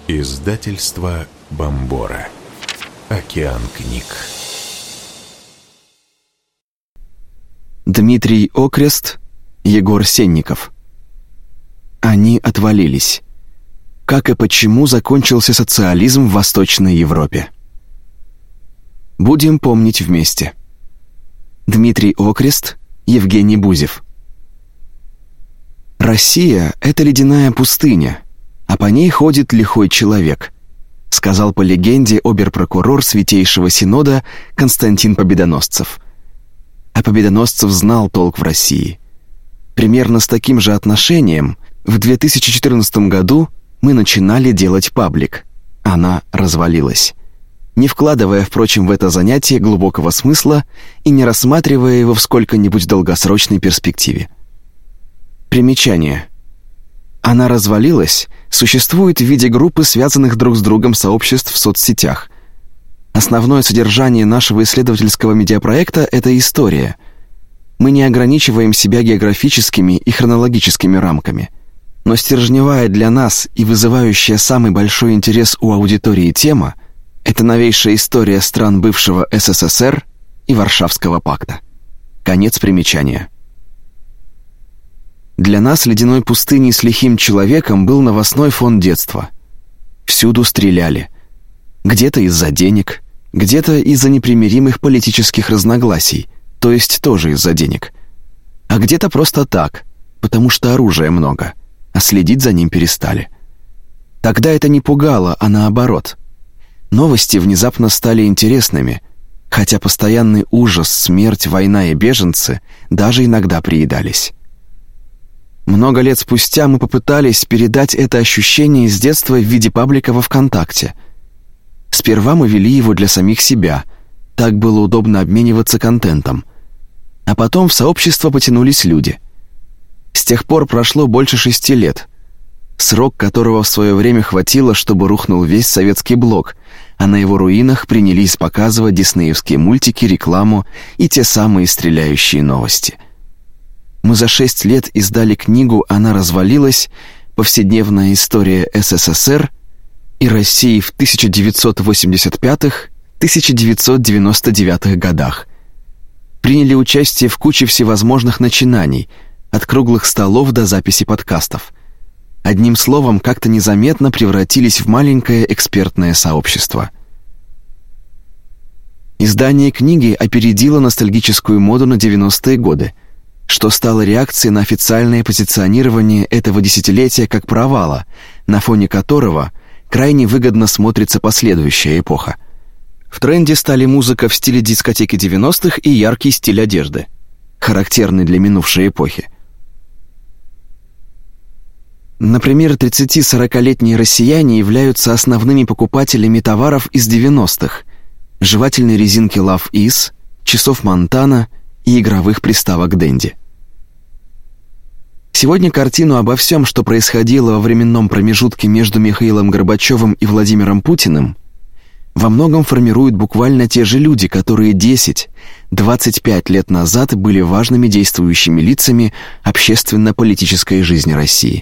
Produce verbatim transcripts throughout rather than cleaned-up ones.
Издательство Бомбора. Океан книг. Дмитрий Окрест, Егор Сенников. Они отвалились. Как и почему закончился социализм в Восточной Европе. Будем помнить вместе. Дмитрий Окрест, Евгений Бузев. «Россия — это ледяная пустыня, а по ней ходит лихой человек», сказал по легенде обер-прокурор Святейшего Синода Константин Победоносцев. А Победоносцев знал толк в России. Примерно с таким же отношением в две тысячи четырнадцатом году мы начинали делать паблик. Она развалилась. Не вкладывая, впрочем, в это занятие глубокого смысла и не рассматривая его в сколько-нибудь долгосрочной перспективе. Примечание. Она развалилась, существует в виде группы связанных друг с другом сообществ в соцсетях. Основное содержание нашего исследовательского медиапроекта — это история. Мы не ограничиваем себя географическими и хронологическими рамками. Но стержневая для нас и вызывающая самый большой интерес у аудитории тема — это новейшая история стран бывшего СССР и Варшавского пакта. Конец примечания. Для нас ледяной пустыней с лихим человеком был новостной фон детства. Всюду стреляли. Где-то из-за денег, где-то из-за непримиримых политических разногласий, то есть тоже из-за денег. А где-то просто так, потому что оружия много, а следить за ним перестали. Тогда это не пугало, а наоборот. Новости внезапно стали интересными, хотя постоянный ужас, смерть, война и беженцы даже иногда приедались. Много лет спустя мы попытались передать это ощущение из детства в виде паблика во ВКонтакте. Сперва мы вели его для самих себя, так было удобно обмениваться контентом. А потом в сообщество потянулись люди. С тех пор прошло больше шести лет, срок которого в свое время хватило, чтобы рухнул весь советский блок, а на его руинах принялись показывать диснеевские мультики, рекламу и те самые стреляющие новости. Мы за шесть лет издали книгу «Она развалилась. Повседневная история СССР и России в тысяча девятьсот восемьдесят пятом — тысяча девятьсот девяносто девятом годах». Приняли участие в куче всевозможных начинаний, от круглых столов до записи подкастов. Одним словом, как-то незаметно превратились в маленькое экспертное сообщество. Издание книги опередило ностальгическую моду на девяностые годы, что стало реакцией на официальное позиционирование этого десятилетия как провала, на фоне которого крайне выгодно смотрится последующая эпоха. В тренде стали музыка в стиле дискотеки девяностых и яркий стиль одежды, характерный для минувшей эпохи. Например, тридцати-сорокалетние россияне являются основными покупателями товаров из девяностых: жевательной резинки Love Is, часов Монтана и игровых приставок Денди. Сегодня картину обо всем, что происходило во временном промежутке между Михаилом Горбачевым и Владимиром Путиным, во многом формируют буквально те же люди, которые десять-двадцать пять лет назад были важными действующими лицами общественно-политической жизни России.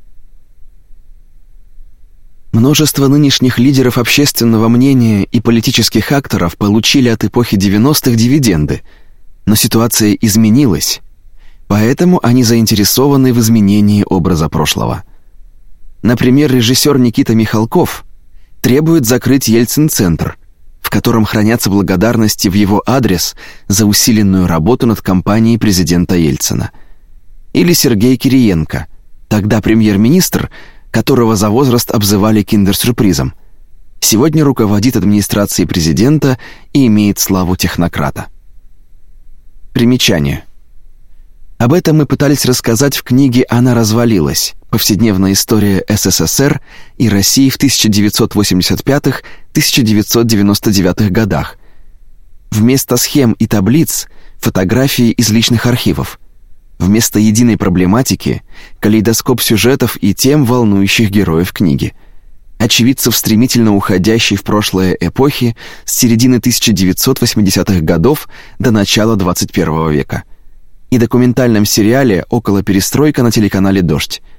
Множество нынешних лидеров общественного мнения и политических акторов получили от эпохи девяностых дивиденды, но ситуация изменилась, поэтому они заинтересованы в изменении образа прошлого. Например, режиссер Никита Михалков требует закрыть Ельцин-центр, в котором хранятся благодарности в его адрес за усиленную работу над кампанией президента Ельцина. Или Сергей Кириенко, тогда премьер-министр, которого за возраст обзывали киндер-сюрпризом, сегодня руководит администрацией президента и имеет славу технократа. Примечание. Об этом мы пытались рассказать в книге «Она развалилась. Повседневная история СССР и России в тысяча девятьсот восемьдесят пятом — тысяча девятьсот девяносто девятом годах». Вместо схем и таблиц — фотографии из личных архивов. Вместо единой проблематики — калейдоскоп сюжетов и тем, волнующих героев книги. Очевидцев стремительно уходящей в прошлое эпохи с середины тысяча девятьсот восьмидесятых годов до начала двадцать первого века. И документальном сериале «Около перестройка» на телеканале «Дождь».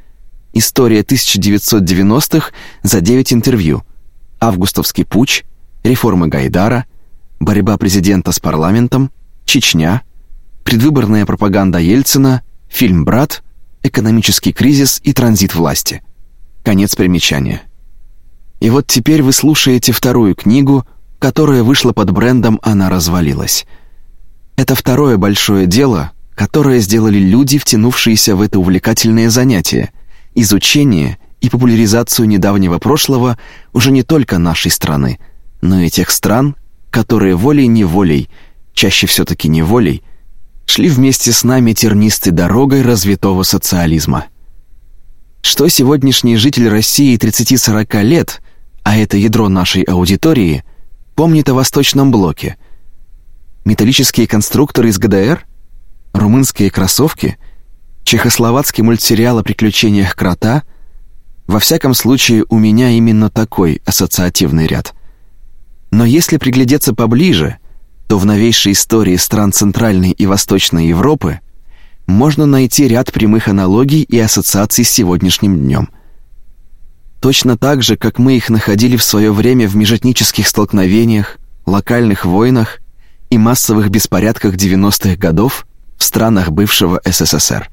История тысяча девятьсот девяностых за девять интервью, Августовский путч, реформы Гайдара, борьба президента с парламентом, Чечня, предвыборная пропаганда Ельцина, фильм «Брат», экономический кризис и транзит власти. Конец примечания. И вот теперь вы слушаете вторую книгу, которая вышла под брендом «Она развалилась». Это второе большое дело, которое сделали люди, втянувшиеся в это увлекательное занятие — изучение и популяризацию недавнего прошлого уже не только нашей страны, но и тех стран, которые волей-неволей, чаще все-таки неволей, шли вместе с нами тернистой дорогой развитого социализма. Что сегодняшний житель России тридцати-сорока лет, а это ядро нашей аудитории, помнит о Восточном блоке? Металлические конструкторы из ГДР? Румынские кроссовки? Чехословацкий мультсериал о приключениях крота? Во всяком случае, у меня именно такой ассоциативный ряд. Но если приглядеться поближе, то в новейшей истории стран Центральной и Восточной Европы можно найти ряд прямых аналогий и ассоциаций с сегодняшним днем. Точно так же, как мы их находили в свое время в межэтнических столкновениях, локальных войнах и массовых беспорядках девяностых годов в странах бывшего СССР.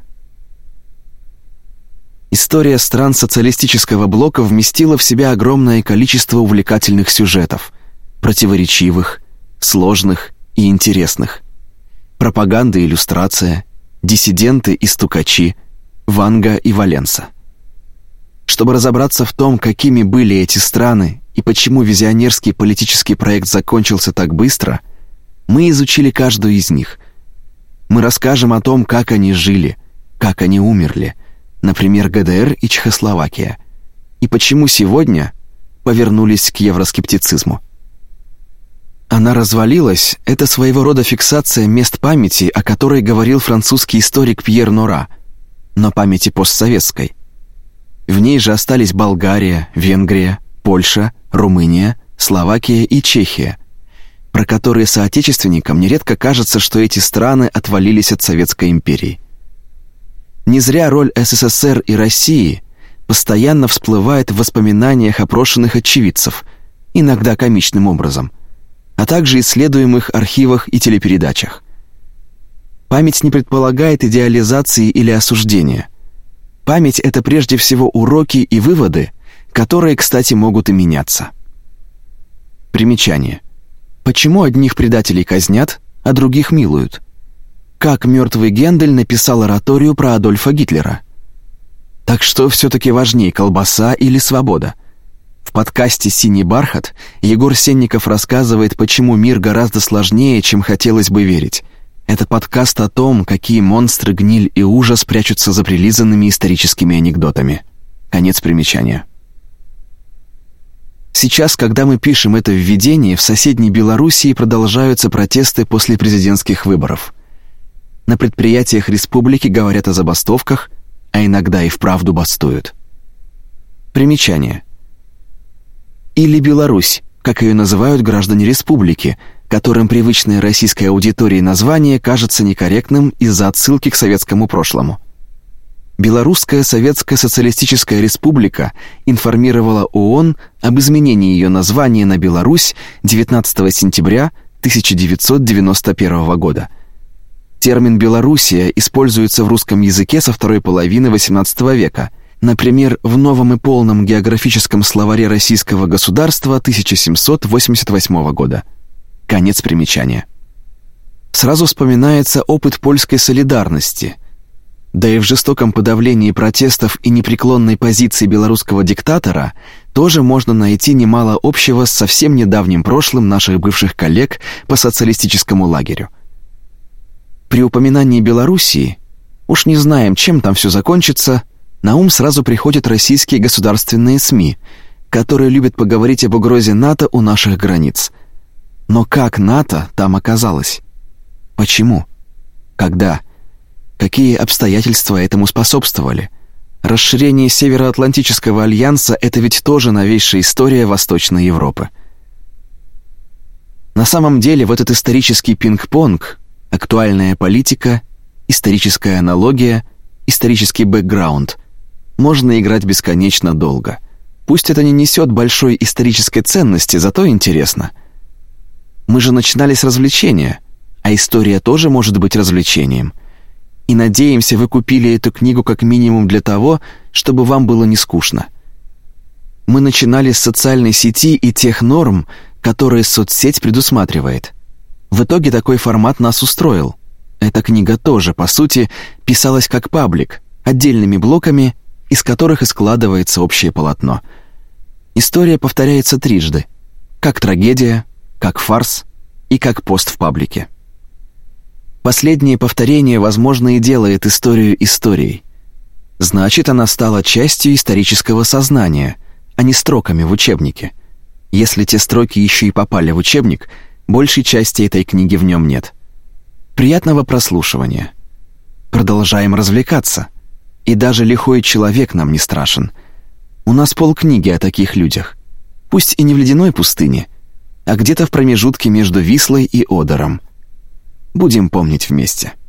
История стран социалистического блока вместила в себя огромное количество увлекательных сюжетов, противоречивых, сложных и интересных. Пропаганда и иллюстрация, диссиденты и стукачи, Ванга и Валенса. Чтобы разобраться в том, какими были эти страны и почему визионерский политический проект закончился так быстро, мы изучили каждую из них. Мы расскажем о том, как они жили, как они умерли, например, ГДР и Чехословакия, и почему сегодня повернулись к евроскептицизму. Она развалилась — это своего рода фиксация мест памяти, о которой говорил французский историк Пьер Нора, но памяти постсоветской. В ней же остались Болгария, Венгрия, Польша, Румыния, Словакия и Чехия, про которые соотечественникам нередко кажется, что эти страны отвалились от Советской империи. Не зря роль СССР и России постоянно всплывает в воспоминаниях опрошенных очевидцев, иногда комичным образом, а также исследуемых архивах и телепередачах. Память не предполагает идеализации или осуждения. Память — это прежде всего уроки и выводы, которые, кстати, могут и меняться. Примечание. Почему одних предателей казнят, а других милуют? Как мертвый Гендель написал ораторию про Адольфа Гитлера? Так что все-таки важнее, колбаса или свобода? В подкасте «Синий бархат» Егор Сенников рассказывает, почему мир гораздо сложнее, чем хотелось бы верить. Это подкаст о том, какие монстры, гниль и ужас прячутся за прилизанными историческими анекдотами. Конец примечания. Сейчас, когда мы пишем это введение, в соседней Белоруссии продолжаются протесты после президентских выборов. На предприятиях республики говорят о забастовках, а иногда и вправду бастуют. Примечание. Или Беларусь, как ее называют граждане республики, которым привычное российской аудитории название кажется некорректным из-за отсылки к советскому прошлому. Белорусская Советская Социалистическая Республика информировала ООН об изменении ее названия на Беларусь девятнадцатого сентября тысяча девятьсот девяносто первого года. Термин «Белоруссия» используется в русском языке со второй половины восемнадцатого века, например, в новом и полном географическом словаре российского государства тысяча семьсот восемьдесят восьмого года. Конец примечания. Сразу вспоминается опыт польской солидарности. Да и в жестоком подавлении протестов и непреклонной позиции белорусского диктатора тоже можно найти немало общего с совсем недавним прошлым наших бывших коллег по социалистическому лагерю. При упоминании Белоруссии, уж не знаем, чем там все закончится, на ум сразу приходят российские государственные СМИ, которые любят поговорить об угрозе НАТО у наших границ. Но как НАТО там оказалось? Почему? Когда? Какие обстоятельства этому способствовали? Расширение Североатлантического альянса — это ведь тоже новейшая история Восточной Европы. На самом деле в этот исторический пинг-понг — актуальная политика, историческая аналогия, исторический бэкграунд — можно играть бесконечно долго. Пусть это не несет большой исторической ценности, зато интересно. Мы же начинали с развлечения, а история тоже может быть развлечением. И надеемся, вы купили эту книгу как минимум для того, чтобы вам было не скучно. Мы начинали с социальной сети и тех норм, которые соцсеть предусматривает. В итоге такой формат нас устроил. Эта книга тоже, по сути, писалась как паблик, отдельными блоками, из которых и складывается общее полотно. История повторяется трижды: как трагедия, как фарс и как пост в паблике. Последнее повторение, возможно, и делает историю историей. Значит, она стала частью исторического сознания, а не строками в учебнике. Если те строки еще и попали в учебник, большей части этой книги в нем нет. Приятного прослушивания. Продолжаем развлекаться. И даже лихой человек нам не страшен. У нас полкниги о таких людях. Пусть и не в ледяной пустыне, а где-то в промежутке между Вислой и Одером. Будем помнить вместе.